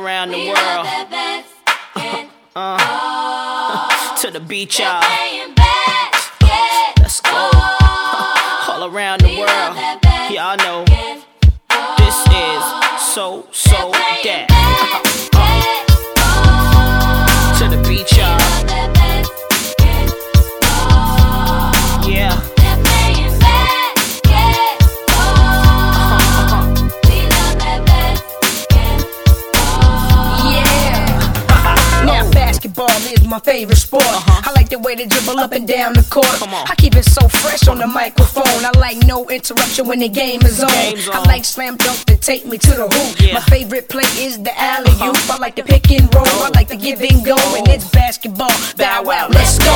around the world. To the beach, y'all. Let's go. All around the world. Y'all know this is so that. To the beach, y'all. Yeah. Basketball is my favorite sport. I like the way they dribble up and down the court. I keep it so fresh on the microphone. I like no interruption when the game is on. I like slam dunk to take me to the hoop. My favorite play is the alley-oop. I like the pick and roll. I like the give and go. And it's basketball. Bow wow, let's go.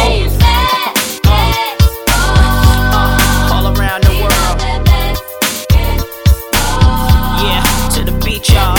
All around the world. Yeah, to the beach, y'all.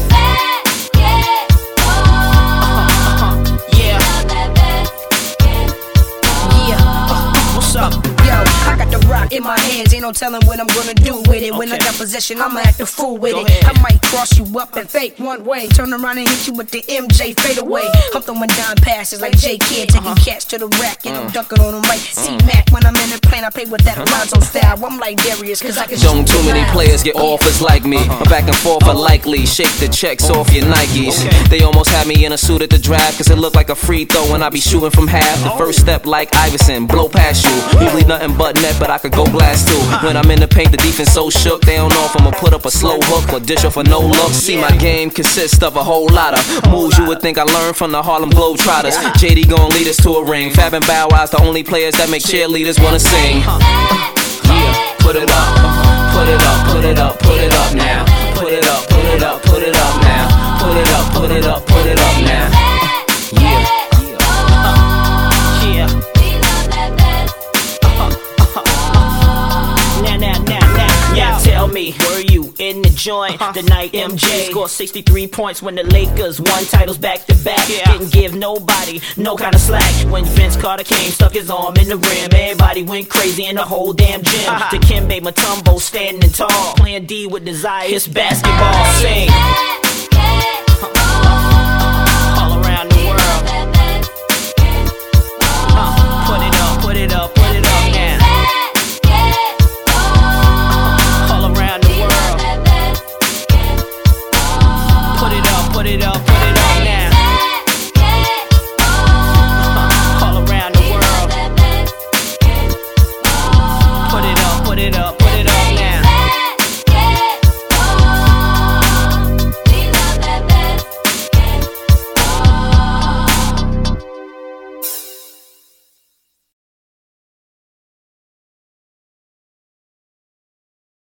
I got the rock in my hands, ain't no telling what I'm gonna do with it. When I got possession, I'ma act a fool with it. I might cross you up and fake one way, turn around and hit you with the MJ fade away. I'm throwing down passes like J Kidd, taking cats to the rack, and I'm dunking on them like C-Mac. When I'm in the plane, I play with that Alonzo style. I'm like Darius, cause I can Don't too many players get offers like me. I'm back and forth are likely. Shake the checks off your Nikes. They almost had me in a suit at the draft, cause it looked like a free throw when I be shooting from half. The first step like Iverson, blow past you. Usually nothing but net, but I could go blast too. When I'm in the paint, the defense so shook, they don't know if I'ma put up a slow hook or dish off for no look. See, my game consists of a whole lot of moves you would think I learned from the Harlem Globetrotters. JD gon' lead us to a ring. Fab and Bow Wow's the only players that make cheerleaders wanna sing. Yeah, put it up, put it up, put it up, put it up now. Put it up, put it up, put it up now. Put it up, put it up, put it up now. Yeah. Now tell me, were you in the joint the night MJ scored 63 points when the Lakers won titles back to back? Didn't give nobody no kind of slack. When Vince Carter came, stuck his arm in the rim, everybody went crazy in the whole damn gym. Dikembe Mutombo standing tall, playing D with desire. It's basketball. Sing.